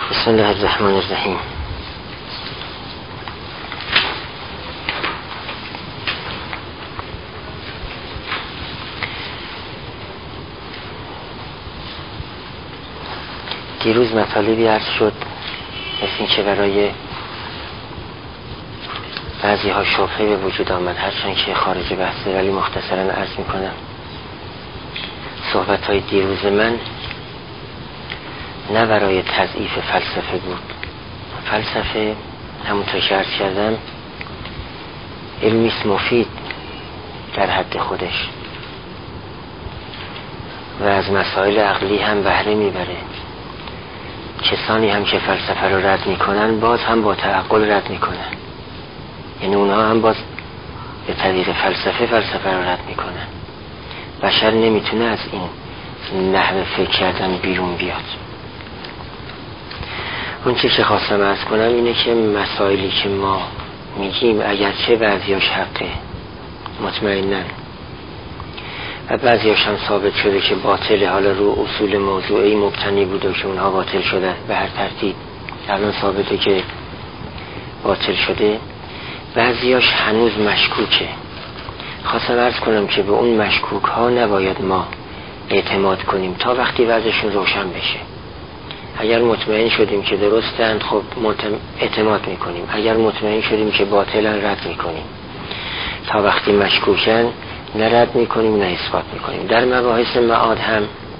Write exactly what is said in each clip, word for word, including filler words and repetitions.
بسم الله الرحمن الرحیم. دیروز مطالبی عرض شد مثل این که برای بعضی ها شبهه به وجود آمد، هرچند که خارج بحثه، ولی مختصرا عرض میکنم. صحبت های دیروز من نه برای تضعیف فلسفه بود. فلسفه همونطور که عرض کردم علمیست مفید در حد خودش و از مسائل عقلی هم بهره میبره. کسانی هم که فلسفه رو رد میکنن باز هم با تعقل رد میکنن، یعنی اونها هم باز به طریق فلسفه فلسفه رو رد میکنن. بشر نمیتونه از این نحوه فکر کردن بیرون بیاد. اون چیزی که خواستم عرض کنم اینه که مسائلی که ما میگیم اگرچه بعضیاش حقه مطمئنن و بعضیاش هم ثابت شده که باطله، حالا رو اصول موضوعی مبتنی بوده که اونها باطل شده به هر ترتیب، الان ثابته که باطل شده، بعضیاش هنوز مشکوکه. خواستم عرض کنم که به اون مشکوک ها نباید ما اعتماد کنیم تا وقتی وضعشون روشن بشه. اگر مطمئن شدیم که درستند خب اعتماد میکنیم، اگر مطمئن شدیم که باطلن رد میکنیم. تا وقتی مشکوکن نه رد میکنیم نه اثبات میکنیم. در مباحث معاد هم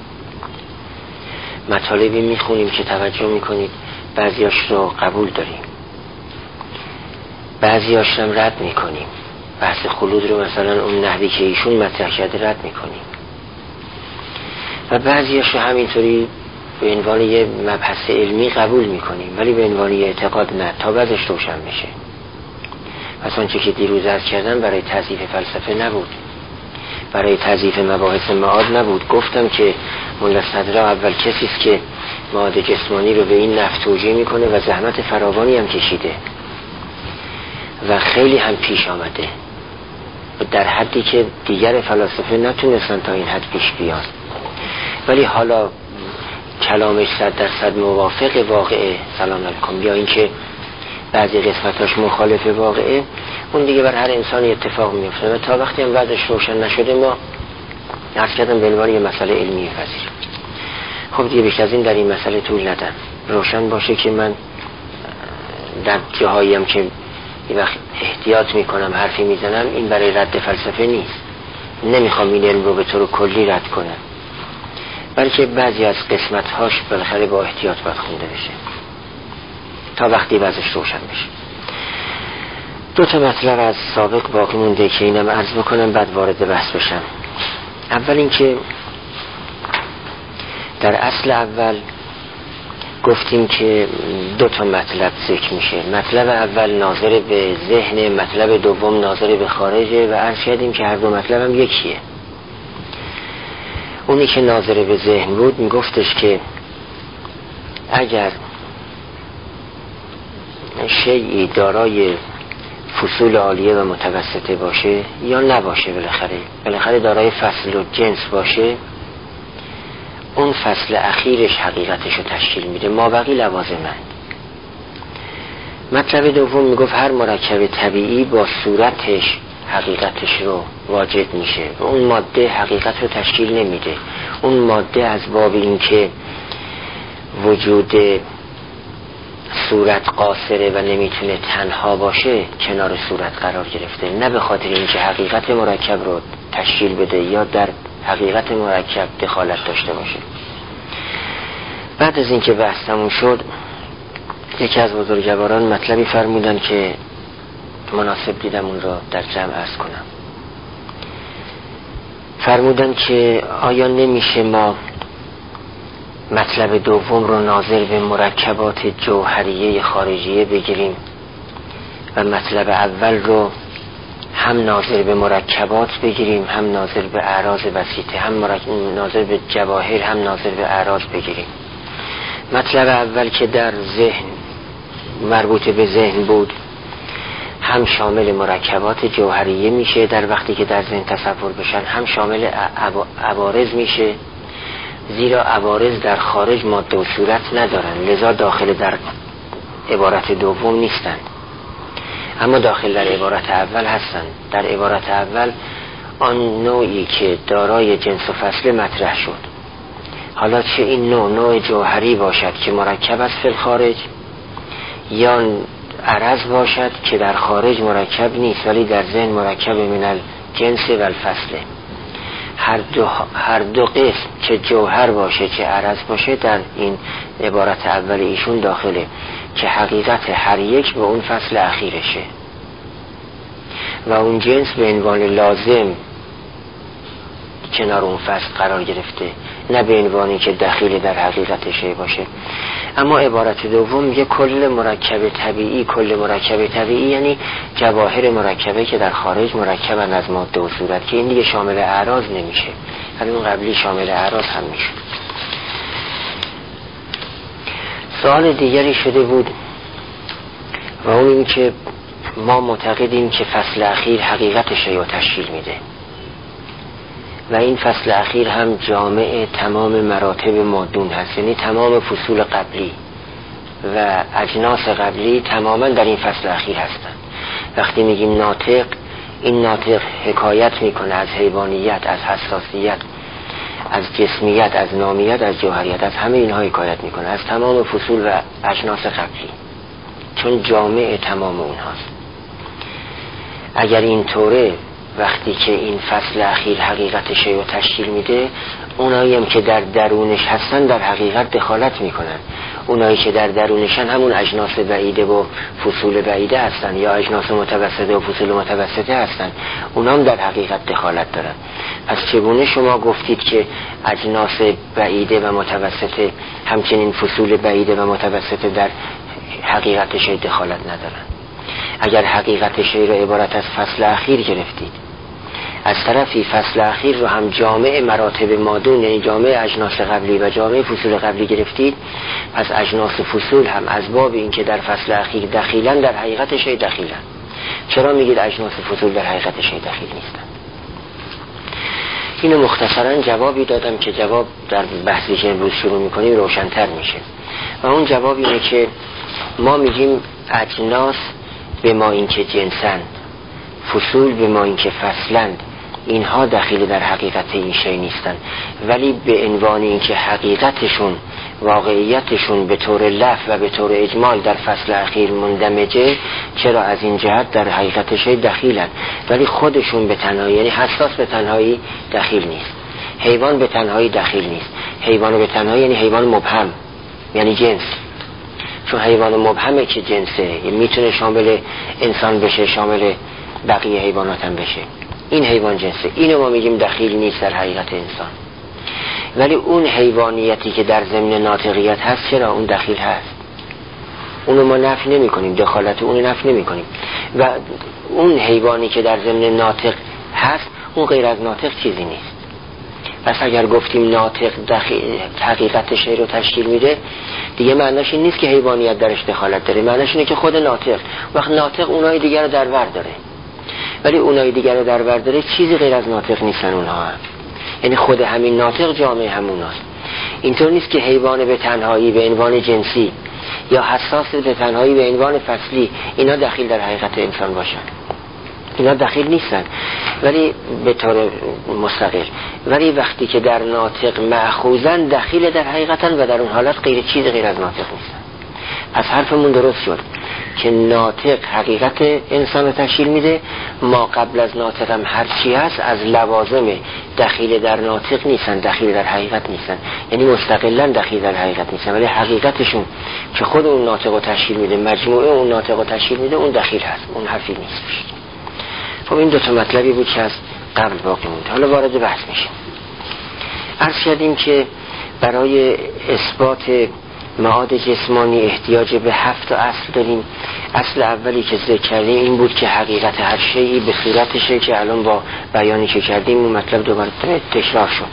مطالبی میخونیم که توجه میکنید بعضیاش رو قبول داریم، بعضیاش هم رد میکنیم. بحث خلود رو مثلا اون نحوی که ایشون مطرح کرده رد میکنیم و بعضیاش رو همینطوری به عنوان یه مبحث علمی قبول میکنیم ولی به عنوان یه اعتقاد نه، تا بعدش روشن بشه. پس آنچه که دیروز عرض کردم برای تضعیف فلسفه نبود، برای تضعیف مباحث معاد نبود. گفتم که ملا صدرا اول کسی است که معاد جسمانی رو به این نحو توجیه میکنه و زحمت فراوانی هم کشیده و خیلی هم پیش آمده در حدی که دیگر فلاسفه نتونستن تا این حد پیش بیان. ولی حالا کلامش صد درصد موافق واقعه، سلام علیکم، یا اینکه بعضی قسمتاش مخالف واقعه، اون دیگه بر هر انسانی اتفاق میفته و تا وقتی هم بعدش روشن نشده ما عرض کردم به عنوان یه مسئله علمی پذیر. خب دیگه بیش از این در این مسئله طول ندم. روشن باشه که من در جاهایی هم که یه وقت احتیاط میکنم حرفی میزنم این برای رد فلسفه نیست. نمیخوام این علم رو به طور کلی رد کنم، بلکه بعضی از قسمت‌هاش بالاخره با احتیاط باید خونده بشه تا وقتی وضعش روشن بشه. دو تا مطلب از سابق باقی مونده که اینم عرض بکنم بعد وارد بحث بشم. اول اینکه در اصل اول گفتیم که دو تا مطلب ذکر میشه. مطلب اول ناظر به ذهن، مطلب دوم ناظر به خارجه و عرض کردیم که هر دو مطلب هم یکیه. اونی که ناظر به ذهن بود میگفتش که اگر شیئی دارای فصول عالیه و متوسطه باشه یا نباشه، بالاخره بالاخره دارای فصل و جنس باشه، اون فصل اخیرش حقیقتش رو تشکیل میده، ما بقی لوازمند. مطلب دوم میگفت هر مرکب طبیعی با صورتش حقیقتش رو واجد میشه و اون ماده حقیقت رو تشکیل نمیده. اون ماده از باب این که وجود صورت قاصره و نمیتونه تنها باشه کنار صورت قرار گرفته، نه به خاطر اینکه حقیقت مرکب رو تشکیل بده یا در حقیقت مرکب دخالت داشته باشه. بعد از اینکه بحث تموم شد یکی از بزرگواران مطلبی فرمودن که مناسب دیدم اون را در جمع عرض کنم. فرمودن که آیا نمیشه ما مطلب دوم رو ناظر به مرکبات جوهریه خارجیه بگیریم و مطلب اول رو هم ناظر به مرکبات بگیریم هم ناظر به اعراض بسیطه، هم ناظر به جواهر هم ناظر به اعراض بگیریم. مطلب اول که در ذهن مربوط به ذهن بود هم شامل مرکبات جوهریه میشه در وقتی که در ذهن تصور بشن، هم شامل عوارض میشه زیرا عوارض در خارج ماده و صورت ندارند، لذا داخل در عبارت دوم نیستند، اما داخل در عبارت اول هستند. در عبارت اول آن نوعی که دارای جنس و فصل مطرح شد، حالا چه این نوع نوع جوهری باشد که مرکب است فی الخارج، یا عرض باشد که در خارج مرکب نیست ولی در ذهن مرکب من الجنس و الفصل، هر دو, هر دو قسم چه جوهر باشه چه عرض باشه در این عبارت اول ایشون داخله، که حقیقت هر یک به اون فصل اخیرشه و اون جنس به عنوان لازم کنار اون فصل قرار گرفته، نه به عنوانی که دخیل در حقیقت شی باشه. اما عبارت دوم یه کل مرکب طبیعی، کل مرکب طبیعی یعنی جواهر مرکبه که در خارج مرکبن از ماده و صورت، که این دیگه شامل اعراض نمیشه، ولی اون قبلی شامل اعراض هم میشه. سوال دیگری شده بود و اون این که ما معتقدیم که فصل اخیر حقیقت شی رو تشکیل میده و این فصل اخیر هم جامع تمام مراتب مادون هست، یعنی تمام فصول قبلی و اجناس قبلی تماما در این فصل اخیر هستند. وقتی میگیم ناطق، این ناطق حکایت میکنه از حیوانیت، از حساسیت، از جسمیت، از نامیت، از جوهریت، از همه اینها حکایت میکنه، از تمام فصول و اجناس قبلی، چون جامع تمام اونهاست. اگر این طوره، وقتی که این فصل اخیر حقیقت شی رو تشکیل میده، اونایی هم که در درونش هستن در حقیقت دخالت میکنن. اونایی که در درونشن همون اجناس بعیده و فصول بعیده هستن یا اجناس متوسطه و فصول متوسطه هستن، اونام در حقیقت دخالت دارن. پس چگونه شما گفتید که اجناس بعیده و متوسطه همچنین فصول بعیده و متوسطه در حقیقت شی دخالت ندارن؟ اگر حقیقت شی رو عبارت از فصل اخیر گرفتید، از طرفی فصل اخیر رو هم جامع مراتب مادون یعنی جامع اجناس قبلی و جامع فصول قبلی گرفتید، پس اجناس فصول هم از باب این که در فصل اخیر دخیلن در حقیقت شی دخیلن. چرا میگید اجناس فصول در حقیقت شی دخیل نیستن؟ اینو مختصرا جوابی دادم که جواب در بحثی که امروز شروع میکنیم روشن‌تر میشه و اون جواب اینه که ما میگیم اجناس به ما این که جنسند، فصول به ما این که فصلند، اینها دخیل در حقیقت این شی نیستن، ولی به عنوان این که حقیقتشون واقعیتشون به طور لفظ و به طور اجمال در فصل اخیر مندمجه، چرا از این جهت در حقیقت شی دخیلن، ولی خودشون به تنهایی یعنی حساس به تنهایی دخیل نیست. حیوان به تنهایی دخیل نیست. حیوان به تنهایی یعنی حیوان مبهم، یعنی جنس، چون حیوان مبهمه که جنسه، یعنی میتونه شامل انسان بشه، شامل بقیه حیوانات هم بشه. این حیوان جنسه، اینو ما میگیم دخیل نیست در حقیقت انسان. ولی اون حیوانیتی که در ضمن ناطقیت هست، چرا اون دخیل هست؟ اونو ما نفی نمی کنیم، دخالت اونو نفی نمی کنیم. و اون حیوانی که در ضمن ناطق هست، اون غیر از ناطق چیزی نیست. پس اگر گفتیم ناطق دخیل حقیقت شی رو تشکیل میده، دیگه معناش این نیست که حیوانیت درش دخالت داره، معناش اینه که خود ناطق، وقت ناطق اونای دیگر رو در بر داره، ولی اونای دیگر رو در بر داره، چیزی غیر از ناطق نیستن اونها هم. یعنی خود همین ناطق جامعه هموناست. اینطور نیست که حیوان به تنهایی به عنوان جنسی یا حساس به تنهایی به عنوان فصلی اینا دخیل در حقیقت انسان باشن، اینا دخیل نیستن ولی به طور مستقل، ولی وقتی که در ناطق مأخوذن دخیل در حقیقتن و در اون حالت غیر چیز غیر از ناطق نیستن. پس حرفمون درست شد که ناطق حقیقت انسان رو تشکیل میده، ما قبل از ناطق هم هر چی هست از لوازم دخیل در ناطق نیستن، دخیل در حقیقت نیستن، یعنی مستقلا دخیل در حقیقت نیستن، ولی حقیقتشون که خود اون ناطق رو تشکیل میده، مجموعه اون ناطق رو تشکیل میده، اون دخیل هست، اون حرفی نیست. خب این دو تا مطلبی بود که از قبل باقی موند. حالا وارد بحث میشیم. عرض کردیم که برای اثبات معاد جسمانی احتیاج به هفت اصل داریم. اصل اولی که ذکر کردیم این بود که حقیقت هر شیئی به صورتشه، که الان با بیانی که کردیم اون مطلب دوباره تکرار شد.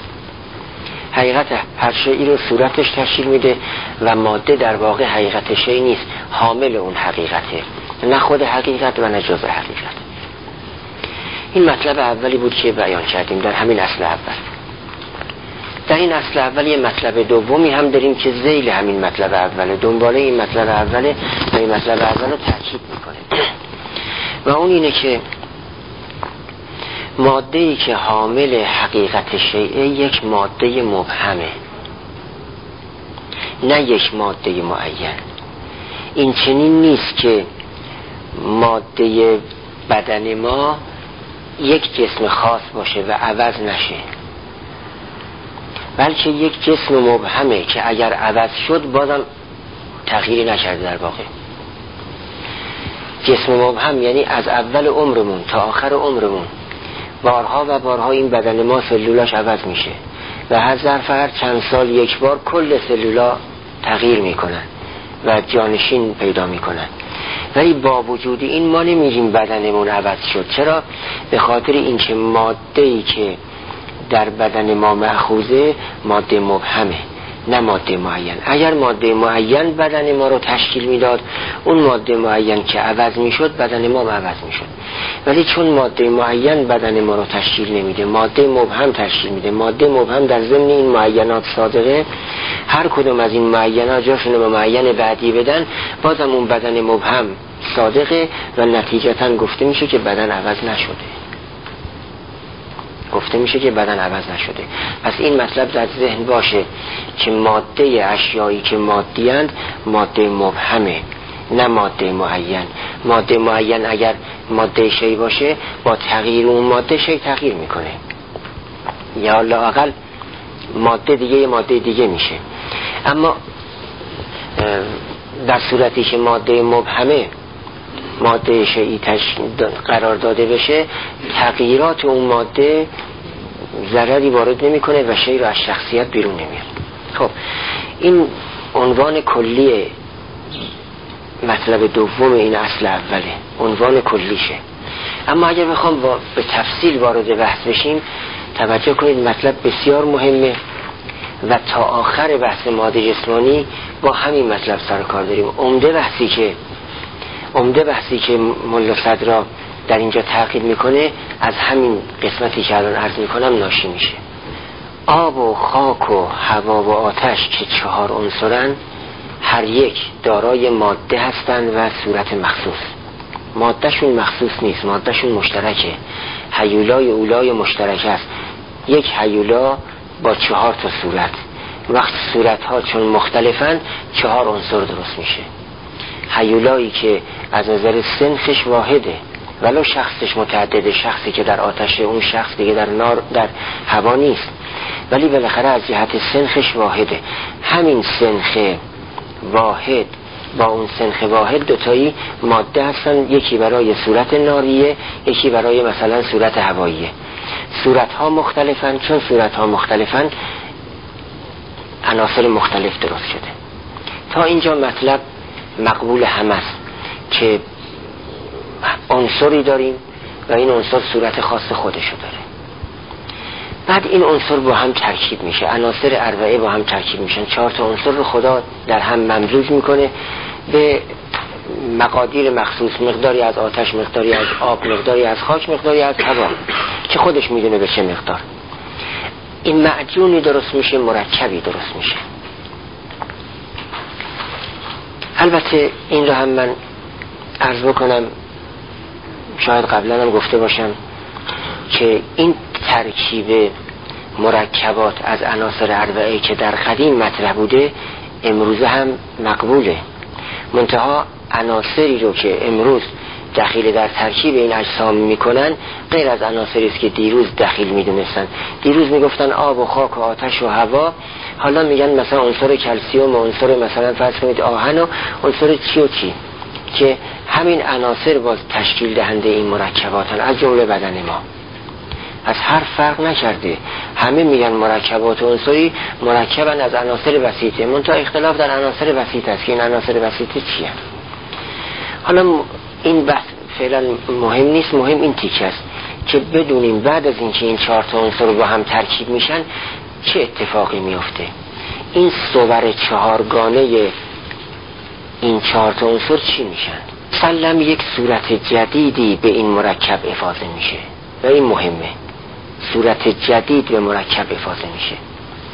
حقیقت هر شیئی رو صورتش تشکیل میده و ماده در واقع حقیقت شیئی نیست، حامل اون حقیقته، نه خود حقیقت و نه جزء حقیقت. این مطلب اولی بود که بیان کردیم در همین اصل اول. در این اصل اول یه مطلب دومی هم داریم که ذیل همین مطلب اوله، دنباله این مطلب اوله و این مطلب اول رو تأکید میکنه و اون اینه که ماده‌ای که حامل حقیقت شیعه یک ماده مبهمه، نه یک ماده معین. این چنین نیست که ماده بدن ما یک جسم خاص باشه و عوض نشه، بلکه یک جسم مبهمه که اگر عوض شد بازم تغییری نکرده. در واقع جسم مبهم یعنی از اول عمرمون تا آخر عمرمون بارها و بارها این بدن ما سلولاش عوض میشه و هر ظرف هر چند سال یک بار کل سلولا تغییر میکنن و جانشین پیدا میکنن. ولی با وجود این ما نمیگیم بدنمون عوض شد. چرا؟ به خاطر اینکه ماده‌ای که در بدن ما مأخوذه ماده مبهمه، نه ماده معین. اگر ماده معین بدن ما رو تشکیل میداد، اون ماده معین که عوض میشد بدن ما هم عوض میشد. ولی چون ماده معین بدن ما رو تشکیل نمیده، ماده مبهم تشکیل میده. ماده مبهم در ضمن این معینات صادقه، هر کدوم از این معینات جاشون به معین بعدی بدن، بازم اون بدن مبهم صادقه و نتیجتا گفته میشه که بدن عوض نشده. گفته میشه که بدن عوض نشده. پس این مطلب در ذهن باشه که ماده اشیایی که مادی‌اند ماده مبهمه، نه ماده معین. ماده معین اگر ماده شی باشه، با تغییر اون ماده شی تغییر میکنه، یا لااقل ماده دیگه یه ماده دیگه میشه. اما در صورتی که ماده مبهمه ماده شیئی قرار داده بشه، تغییرات اون ماده ضرری وارد نمیکنه و شیء رو از شخصیت بیرون نمیاره. خب این عنوان کلی مطلب دوم این اصل اوله، عنوان کلیشه. اما اگر بخوام با به تفصیل وارد بحث بشیم، توجه کنید مطلب بسیار مهمه و تا آخر بحث ماده جسمانی با همین مطلب سر کار داریم. عمده بحثی که عمده بحثی که ملا صدرا در اینجا تعقیب میکنه از همین قسمتی که الان عرض میکنم ناشی میشه. آب و خاک و هوا و آتش که چهار عنصرن، هر یک دارای ماده هستند و صورت مخصوص. مادهشون مخصوص نیست، مادهشون مشترکه. هیولای اولای مشترک است. یک هیولا با چهار تا صورت. وقت صورت ها چون مختلفن، چهار عنصر درست میشه. هیولایی که از نظر سنخش واحده ولو شخصش متعدده، شخصی که در آتش اون شخص دیگه در نار در هوا نیست، ولی بالاخره از جهت سنخش واحده. همین سنخ واحد با اون سنخ واحد دوتایی ماده هستن، یکی برای صورت ناریه، یکی برای مثلا صورت هواییه. صورت ها مختلفن، چون صورت ها مختلفن عناصر مختلف درست شده. تا اینجا مطلب مقبول هم است که عنصری داریم و این عنصر صورت خاص خودشو داره. بعد این عنصر با هم ترکیب میشه، عناصر اربعه با هم ترکیب میشن. چهار تا عنصر رو خدا در هم ممزوج میکنه به مقادیر مخصوص، مقداری از آتش، مقداری از آب، مقداری از خاک، مقداری از هوا، که خودش میدونه به چه مقدار. این معجونی درست میشه، مرکبی درست میشه. البته این رو هم من عرض بکنم، شاید قبلا هم گفته باشم که این ترکیب مرکبات از عناصر اربعه که در قدیم مطرح بوده امروزه هم مقبوله. منتها عناصری رو که امروز دخیل در ترکیب این اجسام میکنن غیر از عناصری است که دیروز دخیل میدونستن. دیروز میگفتن آب و خاک و آتش و هوا، حالا میگن مثلا عنصر کلسیوم و عنصر مثلا فرض کنید آهن و عنصر چی و چی، که همین عناصر باز تشکیل دهنده این مرکباتن از جمله بدن ما. از هر فرق نکرده، همه میگن مرکبات و عنصری مرکبن از عناصر بسیطه، منتها اختلاف در عناصر بسیط است که این عناصر بسیطه چیه. حالا این بحث فعلا مهم نیست، مهم این تیکه است که بدونیم بعد از اینکه این چهار تا عنصر با هم ترکیب میشن چه اتفاقی میفته. این صور چهارگانه این چهار تا عنصر چی میشن؟ سلم یک صورت جدیدی به این مرکب افاضه میشه و این مهمه. صورت جدید به مرکب افاضه میشه.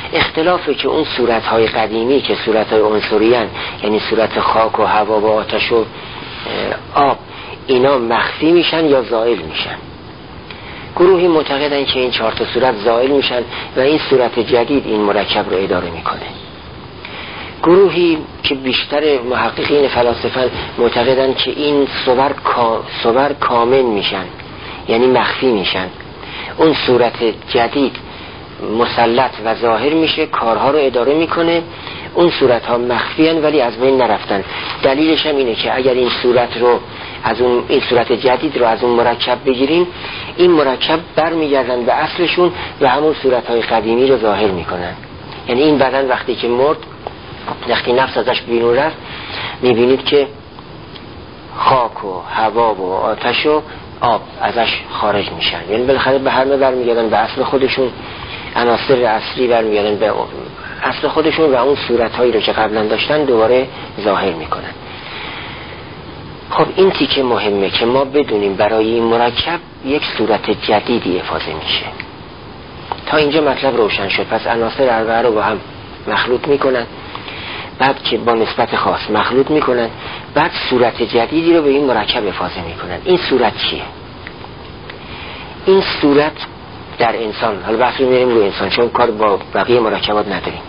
اختلافه که اون صورتهای قدیمی که صورتهای عنصریان، یعنی صورت خاک و هوا و آتش و آب، اینا مخفی میشن یا زائل میشن. گروهی معتقدن که این چهار تا صورت زائل میشن و این صورت جدید این مرکب رو اداره میکنه. گروهی که بیشتر محققین فلاسفه معتقدن که این صور, کا... صور کامل میشن، یعنی مخفی میشن. اون صورت جدید مسلط و ظاهر میشه، کارها رو اداره میکنه. اون صورت ها مخفی هن ولی از بین نرفتن. دلیلش هم اینه که اگر این صورت رو از اون این صورت جدید رو از اون مرکب بگیریم، این مرکب برمیگردن به اصلشون و همون صورت های قدیمی رو ظاهر میکنن. یعنی این بدن وقتی که مرد، وقتی نفس ازش بیرون رفت، میبینید که خاک و هوا و آتش و آب ازش خارج میشن. یعنی بالاخره به همه برمیگردن به اصل خودشون، عناصر اصلی برمیگردن به اصل خودشون و اون صورتهایی رو که قبلا داشتن دوباره ظاهر میکنن. خب این تیکه مهمه که ما بدونیم برای این مرکب یک صورت جدیدی افاضه میشه. تا اینجا مطلب روشن شد. پس عناصر اربعه رو با هم مخلوط میکنن، بعد که با نسبت خاص مخلوط میکنن، بعد صورت جدیدی رو به این مرکب افاضه میکنن. این صورت چیه؟ این صورت در انسان، حالا بحث رو میریم رو انسان چون کار با بقیه مرکبات نداریم.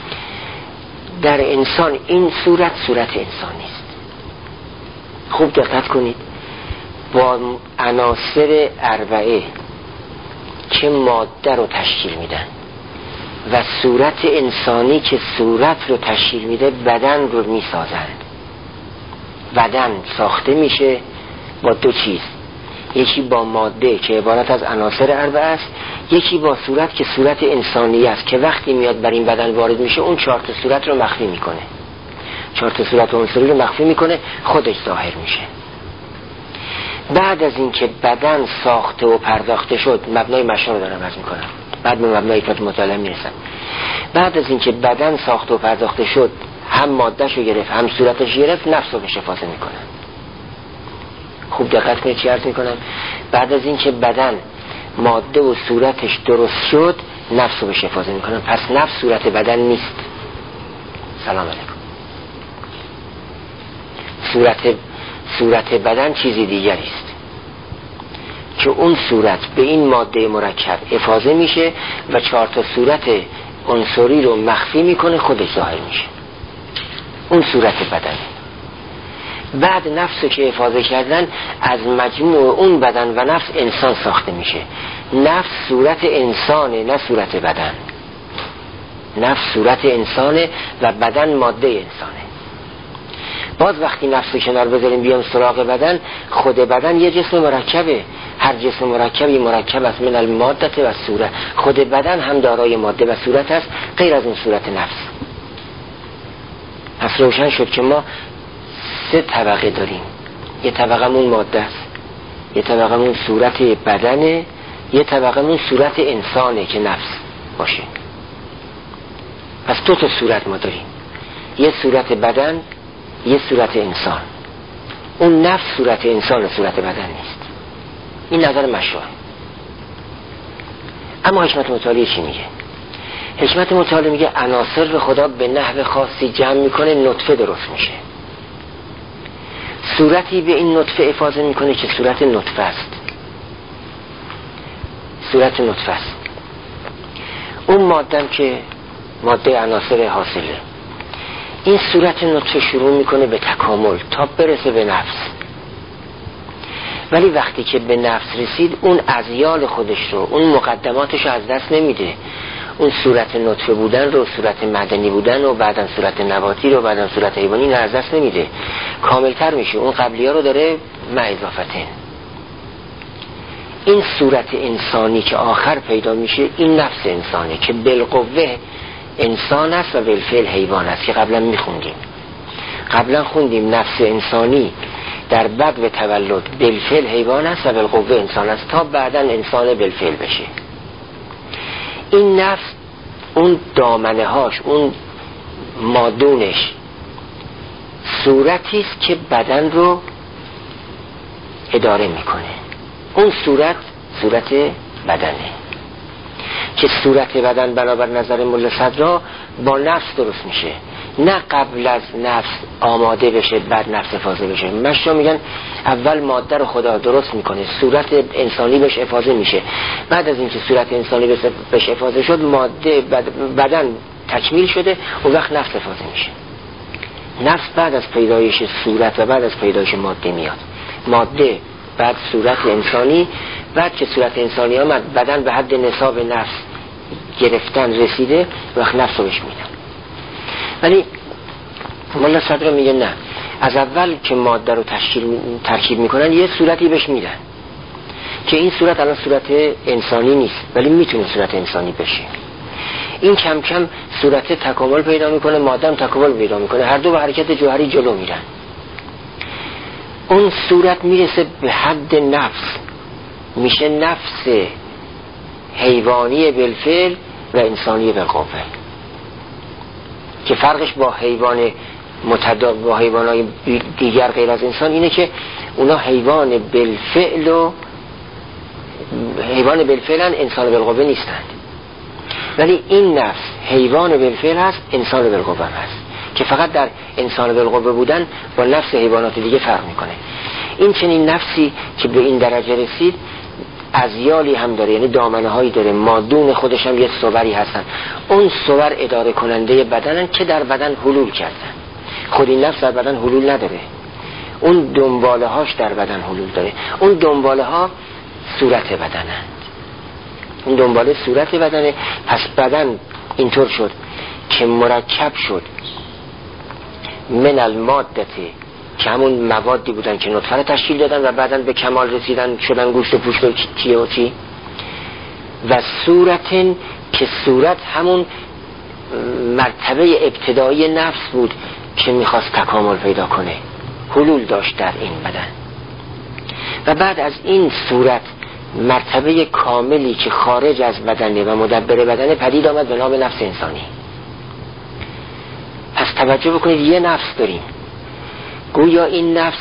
در انسان این صورت صورت انسانی است. خوب دقت کنید، با عناصر اربعه که ماده رو تشکیل میدن و صورت انسانی که صورت رو تشکیل میده بدن رو میسازند. بدن ساخته میشه با دو چیز، یکی با ماده که عبارت از عناصر اربعه است، یکی با صورت که صورت انسانی است که وقتی میاد بر این بدن وارد میشه اون چهار تا صورت رو مخفی میکنه، چهار تا صورت عنصری رو مخفی میکنه، خودش ظاهر میشه. بعد از اینکه بدن ساخته و پرداخته شد، مبنای مشنا رو دارم عرض میکنم، بعد به مبنای افراد مطالعه میرسم. بعد از اینکه بدن ساخته و پرداخته شد، هم مادهش رو گرفت هم صورتش گرفت، نفس رو بهش افاضه میکنن. خوب دقت کنید چی عرض میکنم. بعد از اینکه بدن ماده و صورتش درست شد، نفس رو بهش افاضه میکنن. پس نفس صورت بدن نیست. سلام علیکم. صورت صورت بدن چیزی دیگری است که اون صورت به این ماده مرکب افاضه میشه و چهار تا صورت عنصری رو مخفی میکنه، خودش ظاهر میشه. اون صورت بدن. بعد نفس که افاضه کردن از مجموع اون بدن و نفس انسان ساخته میشه. نفس صورت انسانه نه صورت بدن. نفس صورت انسانه و بدن ماده انسانه. باز وقتی نفس کنار بذاریم بیام سراغ بدن، خود بدن یه جسم مرکبه. هر جسم مرکبی مرکب است من الماده و صورت. خود بدن هم دارای ماده و صورت است، غیر از اون صورت نفس. پس روشن شد که ما سه طبقه داریم. یه طبقه مون ماده است، یه طبقه مون صورت بدنه، یه طبقه مون صورت انسانه که نفس باشه. پس دو تا صورت ما داریم، یه صورت بدن، یه صورت انسان. اون نفس صورت انسان و صورت بدن نیست. این نظر مشروع. اما حکمت مطالعه چی میگه؟ حکمت مطالعه میگه عناصر رو خدا به نحو خاصی جمع میکنه، نطفه درست میشه. صورتی به این نطفه افاضه میکنه که صورت نطفه است. صورت نطفه است. اون مادم که ماده عناصر حاصله، این صورت نطفه شروع میکنه به تکامل تا برسه به نفس. ولی وقتی که به نفس رسید، اون ازیال خودش رو، اون مقدماتش رو از دست نمیده. اون صورت نطفه بودن رو، صورت معدنی بودن و بعدم صورت نباتی رو، بعدم صورت حیوانی رو از دست نمیده، کاملتر میشه. اون قبلی ها رو داره مع اضافتن. این صورت انسانی که آخر پیدا میشه، این نفس انسانه که بالقوه انسان است و بالفعل حیوان است که قبلا میخوندیم. قبلا خوندیم نفس انسانی در بدو تولد بالفعل حیوان است و بالقوه انسان است تا بعدا انسان بالفعل بشه. این نفس اون دامنه هاش، اون مادونش صورتی است که بدن رو اداره میکنه. اون صورت صورت بدنه. که صورت بدن بنابر نظر ملا صدرا با نفس درست میشه، نه قبل از نفس آماده بشه بعد نفس افاضه بشه. مشا میگن اول ماده رو خدا درست میکنه، صورت انسانی بهش افاضه میشه، بعد از اینکه صورت انسانی بهش افاضه شد ماده بدن تکمیل شده و وقت نفس افاضه میشه. نفس بعد از پیدایش صورت و بعد از پیدایش ماده میاد، ماده بعد صورت انسانی، بعد که صورت انسانی آمد بدن به حد نصاب نفس گرفتن رسیده وقت نفس رو بهش میدن. ولی مولا صدرا میگه نه، از اول که ماده رو تشکیل ترکیب میکنن یه صورتی بهش میدن که این صورت الان صورت انسانی نیست ولی میتونه صورت انسانی بشه. این کم کم صورت تکامل پیدا میکنه، ماده هم تکامل پیدا میکنه، هر دو به حرکت جوهری جلو میرن. اون صورت میرسه به حد نفس، میشه نفس حیوانی بالفعل و انسانی بالقوه، که فرقش با حیوان متضاد با حیوانات دیگر غیر از انسان اینه که اونا حیوان بالفعل و حیوان بالفعلن، انسان بالقوه نیستند. ولی این نفس حیوان بالفعل هست، انسان بالقوه هست، که فقط در انسان بالقوه بودن با نفس حیوانات دیگه فرق میکنه. این چنین نفسی که به این درجه رسید ازیالی هم داره، یعنی دامنه هایی داره، مادون خودش هم یه صوری هستن. اون صور اداره کننده بدنن که در بدن حلول کردن. خود این نفس در بدن حلول نداره، اون دنباله هاش در بدن حلول داره. اون دنباله ها صورت بدنند، اون دنباله صورت بدنه. پس بدن اینطور شد که مرکب شد من المادتی، که همون موادی بودن که نطفه رو تشکیل دادن و بعدن به کمال رسیدن شدن گوشت و پوست و چیه و چی، و صورتن که صورت همون مرتبه ابتدایی نفس بود که میخواست تکامل پیدا کنه، حلول داشت در این بدن. و بعد از این صورت مرتبه کاملی که خارج از بدنه و مدبر بدنه پدید آمد به نام نفس انسانی. پس توجه بکنید یه نفس داریم، گویا این نفس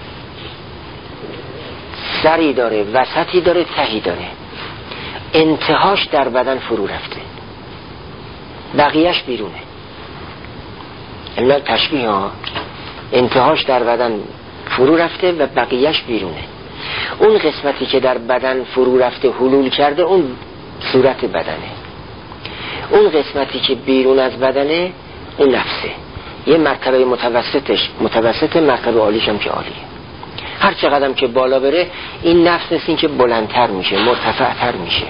سری داره، وسطی داره، تهی داره، انتهاش در بدن فرو رفته، بقیهش بیرونه. این تشبیه ها، انتهاش در بدن فرو رفته و بقیهش بیرونه. اون قسمتی که در بدن فرو رفته حلول کرده اون صورت بدنه، اون قسمتی که بیرون از بدنه اون نفسه. یه مرتبه متوسطش متوسط، مرتبه عالیش هم که عالیه. هر چقدر که بالا بره این نفس مثل این که بلندتر میشه، مرتفعتر میشه،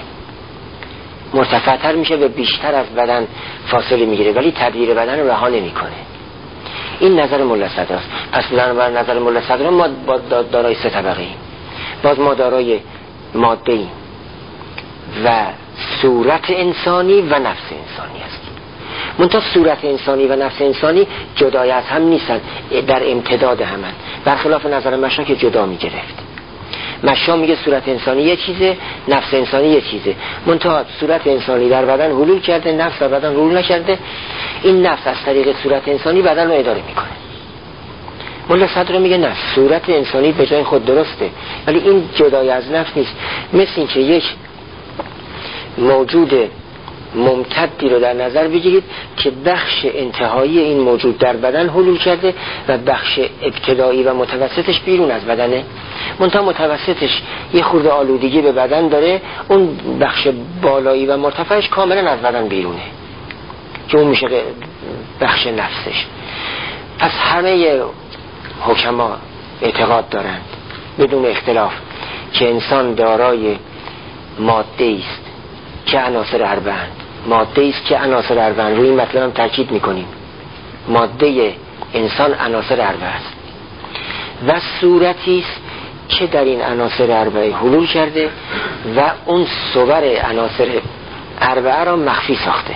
مرتفعتر میشه و بیشتر از بدن فاصله میگیره، ولی تدبیر بدن رو رها نمیکنه. این نظر ملا صدراست. پس بر نظر ملا صدرا ما با دارای سه طبقه ایم. باز ما دارای ماده ایم و صورت انسانی و نفس انسانی هستیم. منتها صورت انسانی و نفس انسانی جدای از هم نیستن، در امتداد همن، برخلاف نظر مشا که جدا میگرفت. مشا میگه صورت انسانی یه چیزه، نفس انسانی یه چیزه، منتها صورت انسانی در بدن حلول کرده، نفس در بدن حلول نکرده. این نفس از طریق صورت انسانی بدن رو اداره میکنه. ملا صدرا میگه نه، صورت انسانی به جای خود درسته ولی این جدای از نفس نیست. مثل این که یک موجود ممتدی رو در نظر بگیرید که بخش انتهایی این موجود در بدن حلول کرده و بخش ابتدایی و متوسطش بیرون از بدنه. منتها متوسطش یه خورده آلودگی به بدن داره، اون بخش بالایی و مرتفعش کاملا از بدن بیرونه که اون میشه بخش نفسش. پس همه حکما اعتقاد دارند بدون اختلاف که انسان دارای ماده است که عناصر اربعند، ماده است که عناصر اربعند. روی این مطلب هم تاکید میکنیم، ماده انسان عناصر اربعه است و صورتی است که در این عناصر اربعه حلول کرده و اون صور عناصر اربعه را مخفی ساخته.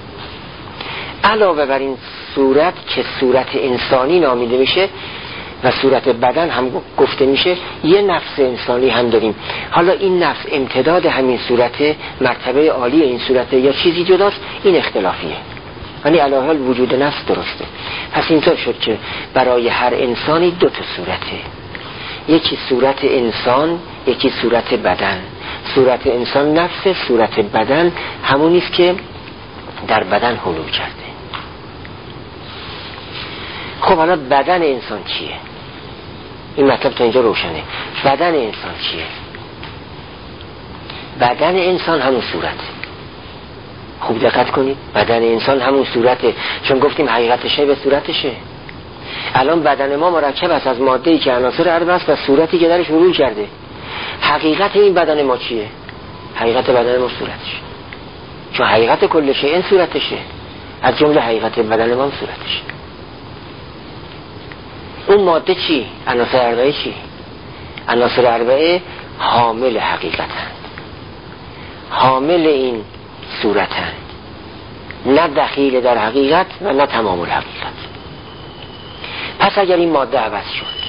علاوه بر این صورت که صورت انسانی نامیده میشه و صورت بدن هم گفته میشه، یه نفس انسانی هم داریم. حالا این نفس امتداد همین صورت، مرتبه عالی این صورت یا چیزی جداست، این اختلافیه، یعنی علاوه حال وجود نفس درسته. پس اینطور شد که برای هر انسانی دو تا صورته، یکی صورت انسان، یکی صورت بدن. صورت انسان نفس صورت بدن همون است که در بدن حلول کرده. خب حالا بدن انسان چیه؟ این مطلب تا اینجا روشنه. بدن انسان چیه؟ بدن انسان همون صورت. خوب دقت کنید، بدن انسان همون صورته، چون گفتیم حقیقتشه به صورتشه. الان بدن ما مرکب است از ماده‌ای که عناصر اربع است و صورتی که درش حلول کرده. حقیقت این بدن ما چیه؟ حقیقت بدن ما صورتشه، چون حقیقت کل شیء این صورتشه، از جمله حقیقت بدن ما هم صورتشه. اون ماده چی؟ عناصر اربعه چی؟ عناصر اربعه حامل حقیقتند، حامل این صورتند، نه دخیل در حقیقت و نه تمام الحقیقت. پس اگر این ماده عوض شد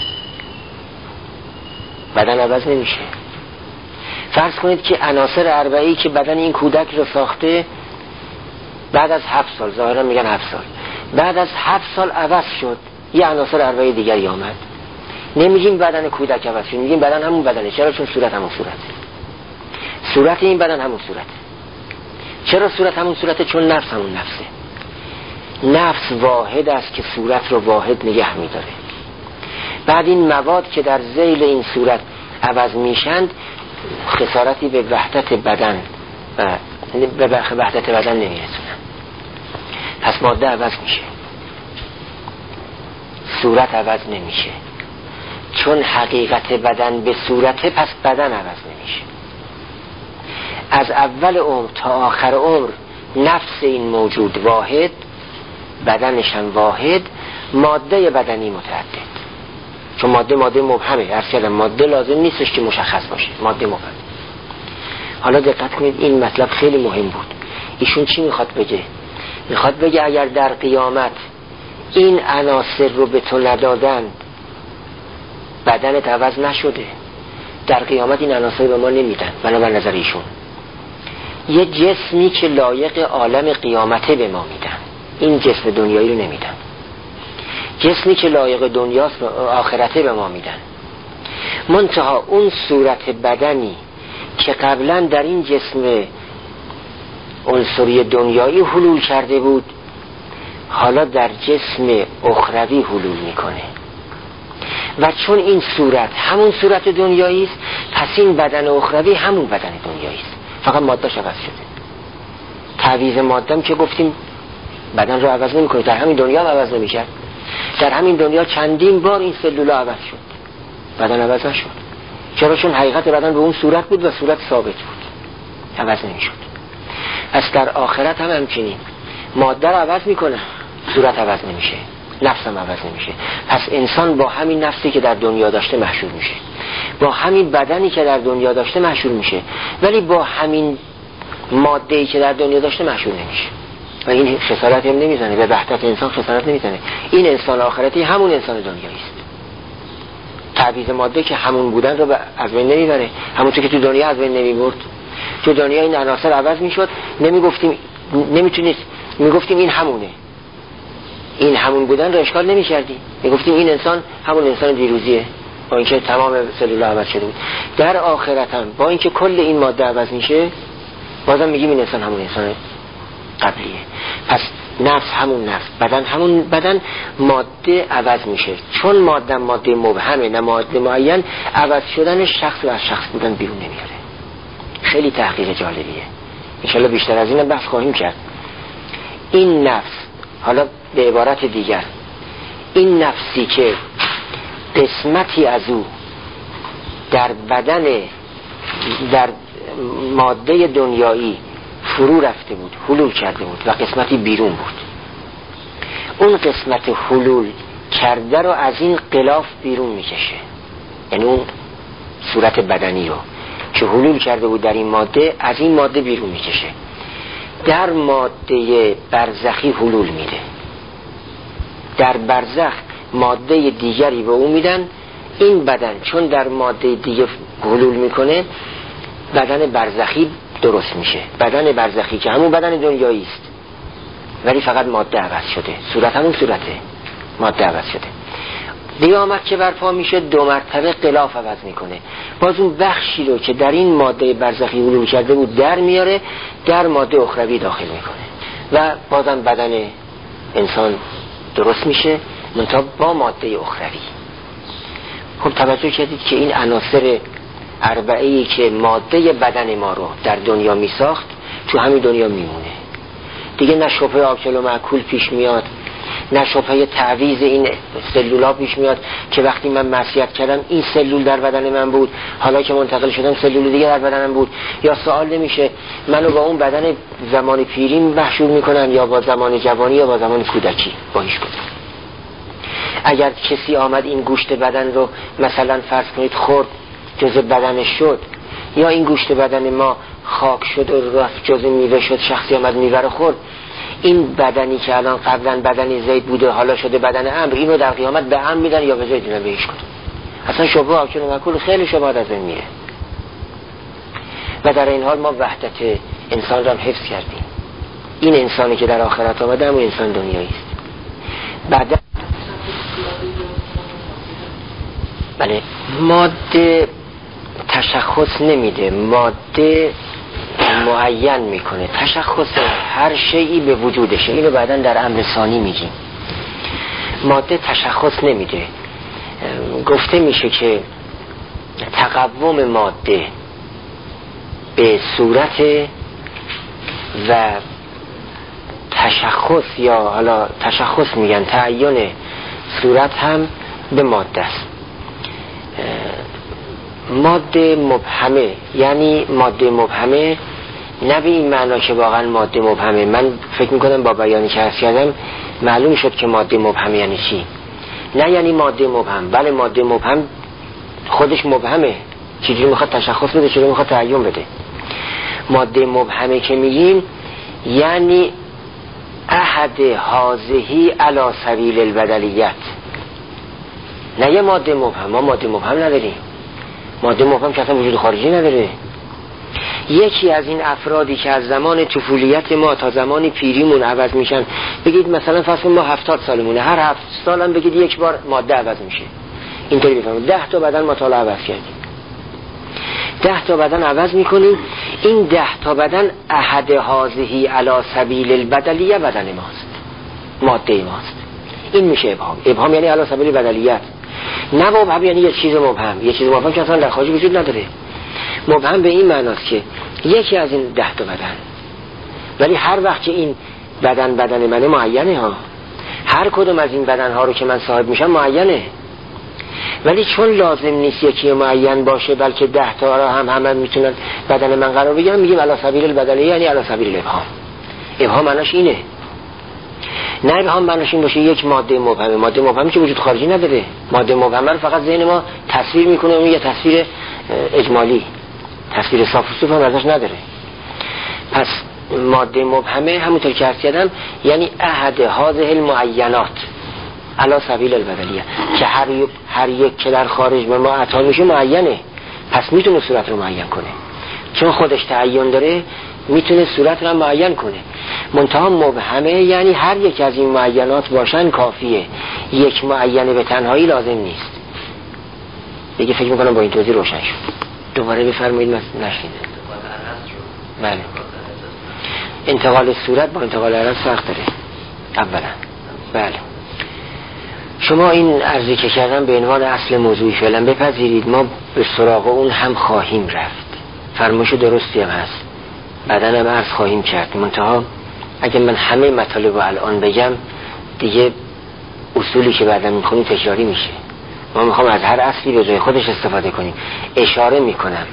بدن عوض نمیشه. فرض کنید که عناصر اربعه‌ای که بدن این کودک رو ساخته بعد از هفت سال، ظاهرا میگن هفت سال، بعد از هفت سال عوض شد، یه عناصر اربعه دیگری آمد، نمیگیم بدن کودک عوض شد، میگیم بدن همون بدنه. چرا؟ چون صورت همون صورته. صورت این بدن همون صورته. چرا صورت همون صورته؟ چون نفس همون نفسه. نفس واحد است که صورت رو واحد نگه میداره. بعد این مواد که در ذیل این صورت عوض میشند خسارتی به وحدت بدن و به وحدت بدن نمیرسونن. پس ماده عوض میشه، صورت عوض نمیشه. چون حقیقت بدن به صورته، پس بدن عوض نمیشه. از اول عمر تا آخر عمر نفس این موجود واحد، بدنش هم واحد، ماده بدنی متعدد. چون ماده ماده مبهمه، اصلا ماده لازم نیستش که مشخص باشه، ماده مبهم. حالا دقت کنید، این مطلب خیلی مهم بود. ایشون چی میخواد بگه؟ میخواد بگه اگر در قیامت این عناصر رو به تو ندادن، بدنت عوض نشده، در قیامت این عناصر به ما نمیدن. بنابر نظر ایشون یه جسمی که لایق عالم قیامته به ما میدن، این جسم دنیایی رو نمیدن. جسمی که لایق دنیاست و آخرته به ما میدن. منتها اون صورت بدنی که قبلا در این جسم عنصری دنیایی حلول کرده بود، حالا در جسم اخروی حلول میکنه. و چون این صورت همون صورت دنیایی است، پس این بدن اخروی همون بدن دنیایی است، فقط ماده عوض شده. تعویض ماده‌ام که گفتیم بدن رو عوض نمیکنه، در همین دنیا هم عوض نمیشه. در همین دنیا چندین بار این سلولا عوض شد، بدن عوض نشد. چرا؟ چون حقیقت بدن به اون صورت بود و صورت ثابت بود، عوض نمیشد. پس در آخرت هم همچنین، ماده رو عوض میکنه، صورت عوض نمیشه، نفس هم عوض نمیشه. پس انسان با همین نفسی که در دنیا داشته محشور میشه، با همین بدنی که در دنیا داشته محشور میشه، ولی با همین ماده‌ای که در دنیا داشته محشور نمیشه. و این خسارت هم نمیزنه، به وحدت انسان خسارت نمیزنه. این انسان آخرتی همون انسان دنیایی است. تعویض ماده که همون بودن رو از بین نمیبره، همونطور که تو دنیا از بین نمیبرد. تو دنیا این عناصر عوض میشد، نمیگفتیم، نمیتونید میگفتیم این همونه، این همون بودن رو اشکال نمیکردی، میگفتیم این انسان همون انسان دیروزیه، با اینکه تمام سلول عوض شده بود. در آخرت هم با اینکه کل این ماده عوض میشه، بازم میگیم این انسان همون انسان قبلیه. پس نفس همون نفس، بدن همون بدن، ماده عوض میشه. چون ماده ماده مبهمه، نه ماده معین، عوض شدن شخص و از شخص بودن بیرون نمیاره. خیلی تحقیق جالبیه، انشالله بیشتر از این بحث خواهیم کرد. این نفس، حالا به عبارت دیگر، این نفسی که قسمتی از او در بدن، در ماده دنیایی فرو رفته بود، حلول کرده بود و قسمتی بیرون بود، اون قسمت حلول کرده رو از این غلاف بیرون میکشه. یعنی اون صورت بدنی رو که حلول کرده بود در این ماده، از این ماده بیرون میکشه، در ماده برزخی حلول میده. در برزخ ماده دیگری به او میدن. این بدن چون در ماده دیگه حلول میکنه، بدن برزخی درست میشه. بدن برزخی که همون بدن دنیایی است، ولی فقط ماده عوض شده، صورت همون صورته، ماده عوض شده. قیامت که برپا میشه دو مرتبه غلاف عوض میکنه، باز اون بخشی رو که در این ماده برزخی علوم کرده بود در میاره، در ماده اخروی داخل میکنه و بازم بدن انسان درست میشه منتها با ماده اخروی. خب توجه کردید که این عناصر اربعه‌ای که ماده بدن ما رو در دنیا میساخت تو همین دنیا میمونه دیگه. نه شبهه آکل و معکول پیش میاد، نه شبهه تعویض این سلولا پیش میاد که وقتی من معصیت کردم این سلول در بدن من بود، حالا که منتقل شدم سلول دیگه در بدنم بود. یا سوال نمیشه منو با اون بدن زمان پیری محشور میکنن یا با زمان جوانی یا با زمان کودکی، با هیچ کدوم. اگر کسی آمد این گوشت بدن رو مثلا فرض کنید خورد جزء بدنش شد، یا این گوشت بدن ما خاک شد و رفت جزء میوه شد، شخصی آمد میوه رو خورد، این بدنی که الان قبلا بدنی زید بوده حالا شده بدن امر، اینو در قیامت به امر میدن یا به زید میدن، به هیچ کدوم. اصلا شبهه آکل و مأکول خیلی شبهه از این میره. و در این حال ما وحدت انسان را هم حفظ کردیم. این انسانی که در آخرت آمده همون انسان دنیایی است. بعد بله ماده تشخص نمیده، ماده معین میکنه. تشخص هر شیئی به وجودشه، اینو بعداً در امر ثانی میگیم. ماده تشخص نمیده. گفته میشه که تقوم ماده به صورت و تشخص، یا حالا تشخص میگن تعین صورت هم به ماده است. ماده مبهمه، یعنی ماده مبهمه نه به این معنا که واقعا ماده مبهمه. من فکر میکنم با بیانی که عرض کردم معلوم شد که ماده مبهمه یعنی چی. نه یعنی ماده مبهم، بله ماده مبهم خودش مبهمه، چجوری میخواد تشخص بده، چجوری میخواد تعین بده. ماده مبهمه که میگیم یعنی احد هازهی علی سبیل البدلیت. نه یه ماده مبهم، ما ماده مبهم نداریم. ماده مبهم که اصلا وجود خارجی نداره. یکی از این افرادی که از زمان طفولیت ما تا زمان پیریمون عوض میشن، بگید مثلا فرض ما هفتاد سالمونه، هر هفت سال هم بگید یک بار ماده عوض میشه، اینطوری بفهمید ده تا بدن ما تا حالا عوض کردیم، ده تا بدن عوض میکنیم. این ده تا بدن احد هازهی علی سبیل البدلیه بدن ماست، ماده ماست. این میشه ابهام. ابهام یعنی علی سبیل بدلیت. نه مبهم یعنی یه چیز مبهم، یه چیز مبهم که اصلا در خارج وجود نداره. مبهم به این معناست که یکی از این ده تا بدن، ولی هر وقت که این بدن بدن منه معینه ها، هر کدوم از این بدن ها رو که من صاحب میشم معینه، ولی چون لازم نیست یکی معین باشه بلکه ده تا را هم همه میتونن بدن من قرار بگیرن، میگیم علی سبیل البدلیه، یعنی علی سبیل الابهام. ابهام معناش اینه. نه ابهام معناش این باشه یک ماده مبهمه. ماده مبهمی که وجود خارجی نداره. ماده مبهمه رو فقط ذهن ما تصویر میکنه، اون یه تصویر اجمالی، تصویر صاف و صوف هم ازش نداره. پس ماده مبهمه همونطور که عرض کردم یعنی احد هذه المعینات علی سبیل البدلیه، که هر یک هر یک که در خارج به ما عطا میشه معینه، پس میتونه صورت رو معین کنه. چون خودش تعین داره میتونه صورت رو معین کنه. منتها مبهمه یعنی هر یک از این معینات باشن کافیه، یک معینه به تنهایی لازم نیست. دیگه فکر میکنم با این توضیح روشن شد. دوباره بفرمایید، نشینه. بله. انتقال صورت با انتقال عرض فرق داره اولا. بله. شما این عرضی که کردم به عنوان اصل موضوعی فعلا بپذیرید، ما به سراغ اون هم خواهیم رفت. فرمایش درستی هم هست، بعدن هم عرض خواهیم کرد. منتها اگه من همه مطالب رو الان بگم دیگه اصولی که بعدا میخونیم تکراری میشه. ما میخوام از هر اصلی به جای خودش استفاده کنیم. اشاره میکنم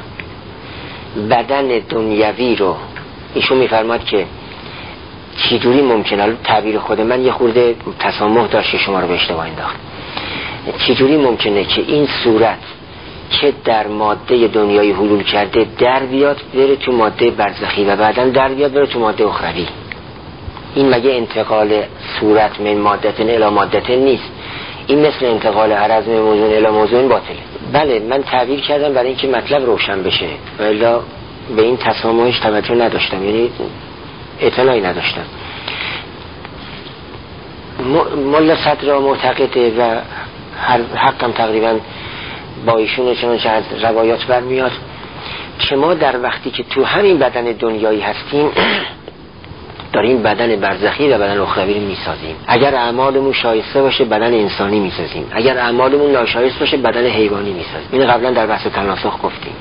بدن دنیوی رو، ایشون میفرماد که چجوری ممکنه، الان تعبیر خود من یه خورده تسامح داشته شما رو به اشتباه انداخت، چجوری ممکنه که این صورت که در ماده دنیای حلول کرده در بیاد بره تو ماده برزخی و بعداً در بیاد بره تو ماده اخروی؟ این مگه انتقال صورت من مادتن الی مادتن نیست؟ این مثل انتقال عرض من موضوع الی موضوع باطله. بله من تعبیر کردم برای اینکه مطلب روشن بشه، ولی به این تسامحش توجه نداشتم، یعنی اطلاعی نداشتم. ملا صدر معتقده و حقم تقریبا با ایشون چنانچه از روایات برمیاد که ما در وقتی که تو همین بدن دنیایی هستیم داریم بدن برزخی و بدن اخروی رو میسازیم. اگر اعمالمون شایسته باشه بدن انسانی میسازیم، اگر اعمالمون ناشایست باشه بدن حیوانی میسازیم. این قبلا در بحث تناسخ گفتیم.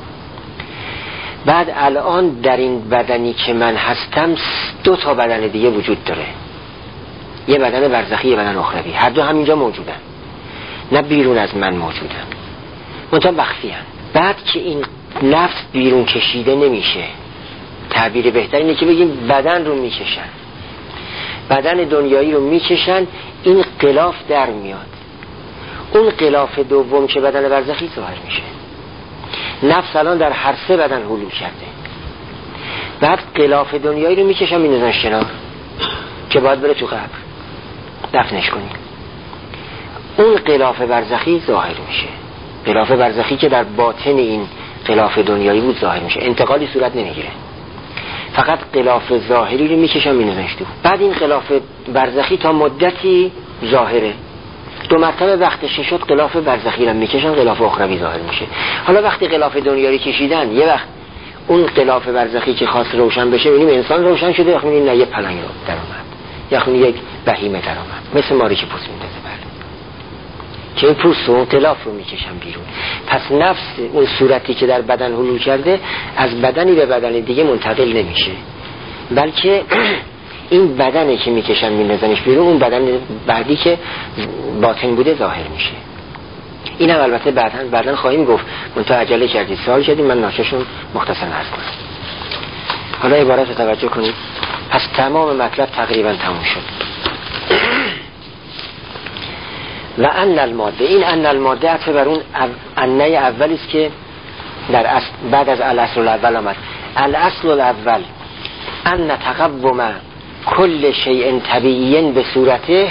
بعد الان در این بدنی که من هستم دو تا بدن دیگه وجود داره، یه بدن برزخی یه بدن اخروی، هر دو همینجا موجودن، نه بیرون از من موجودن، منتها مخفی ان. بعد که این نفس بیرون کشیده نمیشه، تعبیر بهتر اینه که بگیم بدن رو میکشن، بدن دنیایی رو میکشن، این غلاف در میاد. اون غلاف دوم که بدن برزخی ظاهر میشه. نفس الان در هر سه بدن حلول کرده. بعد غلاف دنیایی رو میکشن میندازن کنار که باید بره تو قبر دفنش کنیم. اون غلاف برزخی ظاهر میشه، غلاف برزخی که در باطن این غلاف دنیایی بود ظاهر میشه، انتقالی صورت نمیگیره، فقط غلاف ظاهری رو میکشن میندازنش تو. بعد این غلاف برزخی تا مدتی ظاهره، دو مرتبه وقتش شد غلاف برزخی رو میکشن، غلاف اخروی ظاهر میشه. حالا وقتی غلاف دنیایی کشیدن، یه وقت اون غلاف برزخی که خواست روشن بشه ببینیم انسان روشن شده، یا نه یه پلنگ رو در اومد، یا یک بهیمه در اومد، مثل ماری که پوست میندازه که این پوست و اون غلاف رو میکشن بیرون. پس نفس اون صورتی که در بدن حلول کرده از بدنی به بدن دیگه منتقل نمیشه، بلکه این بدنی که میکشن میندازنش بیرون اون بدن بعدی که باطن بوده ظاهر میشه. این هم البته بعداً بعداً خواهیم گفت، منتها عجله کردید سوال کردید، من ناششون مختصر عرض کنم. حالا عبارت رو توجه کنید. پس تمام مطلب تقریبا تموم شد. و ان الماده، این ان الماده عطف بر اون انه اولی است که در اصل بعد از الاصل الاول آمد. الاصل الاول ان تقوم کل شیء طبیعی به صورته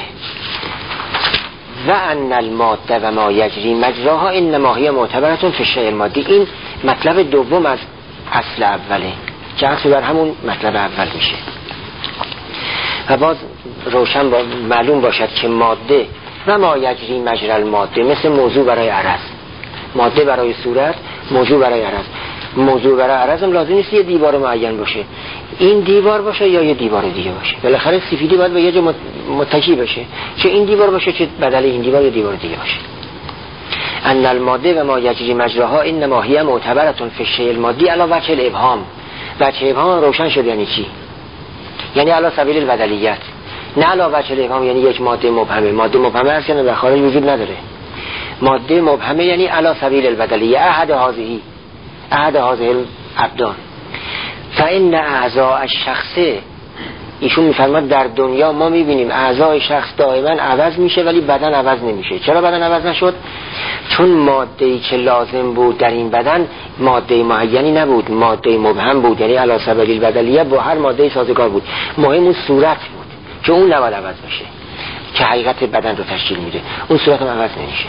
و ان الماده و ما یجری مجراها انما هی معتبرتون فی الشیء المادی. این مطلب دوم از اصل اوله که عطف بر همون مطلب اول میشه. و باز روشن با معلوم باشد که ماده و ما یجری مجرى الماده مثل موضوع برای عرض، ماده برای صورت، موضوع برای عرض. موضوع برای عرض هم لازم نیست یه دیوار معین باشه، این دیوار باشه یا یه دیوار دیگه باشه، بالاخره سفیدی باید به یه جا متکی بشه، چه این دیوار باشه چه بدل این دیوار یا دیوار دیگه باشه. ان الماده و ما یجری مجراها انما هی معتبرتون فی الشیء المادی علی وجه الابهام. وجه ابهام روشن شد یعنی چی؟ یعنی علی سبیل البدلیت، نه علی وجه الابهام یعنی یک ماده مبهمه. ماده مبهمه اصلا در خارج وجود نداره. ماده مبهمه یعنی علی سبیل البدلیه، احد هذه احد هذه الابدان. فإن اعضاء الشخص، ایشون میفرماد در دنیا ما میبینیم اعضای شخص دائما عوض میشه ولی بدن عوض نمیشه. چرا بدن عوض نشد؟ چون ماده‌ای که لازم بود در این بدن ماده معینی نبود، ماده مبهم بود، یعنی علی سبیل البدلیه با هر ماده سازگار بود. مهم اون صورت بود که اون نباید عوض بشه که حقیقت بدن رو تشکیل میده، اون صورت هم عوض نمیشه.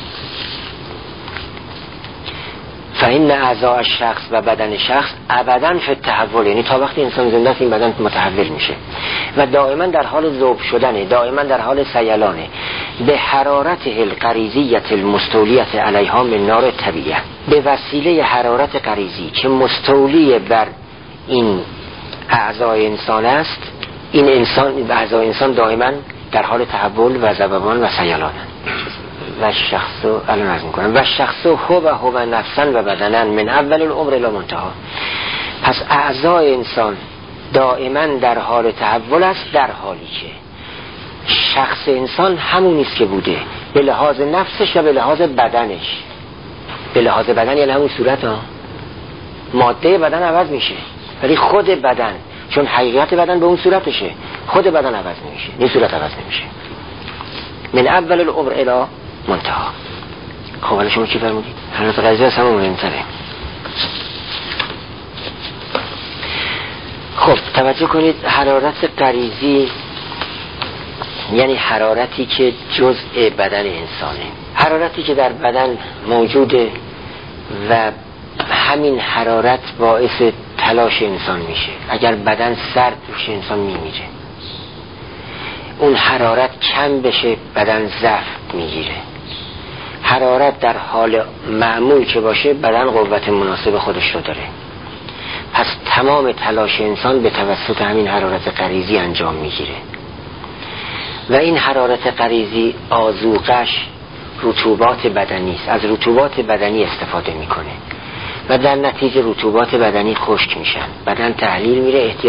فإن اعضاء الشخص و بدن شخص ابداً فی التحول، یعنی تا وقتی انسان زنده است این بدن متحول میشه و دائما در حال ذوب شدنه، دائما در حال سیلانه به حرارت الغریزیت المستولیت علیها من نار طبیعه، به وسیله حرارت غریزی که مستولی بر این اعضای انسان است. این انسان اعضای انسان دائما در حال تحول و ذوبان و سیلانه. و شخص الان عرض میکنم و شخص هو و هو نفسن و بدنن من اول العمر الی منتها. پس اعضای انسان دائما در حال تحول است، در حالی که شخص انسان همون نیست که بوده به لحاظ نفسش و به لحاظ بدنش. به لحاظ بدن یعنی همون صورت ها، ماده بدن عوض میشه ولی خود بدن، چون حقیقت بدن به اون صورتشه، خود بدن عوض نمیشه، این صورت عوض نمیشه. من اول العمر الی منتها. خب حالا شما چی فرمودید؟ حالت غریزی هست همون مهمتره. خب توجه کنید، حرارت غریزی یعنی حرارتی که جزء بدن انسانه، حرارتی که در بدن موجوده و همین حرارت باعث تلاش انسان میشه. اگر بدن سرد بشه انسان میمیره، اون حرارت کم بشه بدن ضعف میگیره. حرارت در حال معمول که باشه بدن قوت مناسب خودش رو داره. پس تمام تلاش انسان به توسط همین حرارت غریزی انجام میگیره و این حرارت غریزی آذوقش رطوبات بدنی است. از رطوبات بدنی استفاده میکنه و در نتیجه رطوبات بدنی خشک میشن، بدن تحلیل میره، احتیاج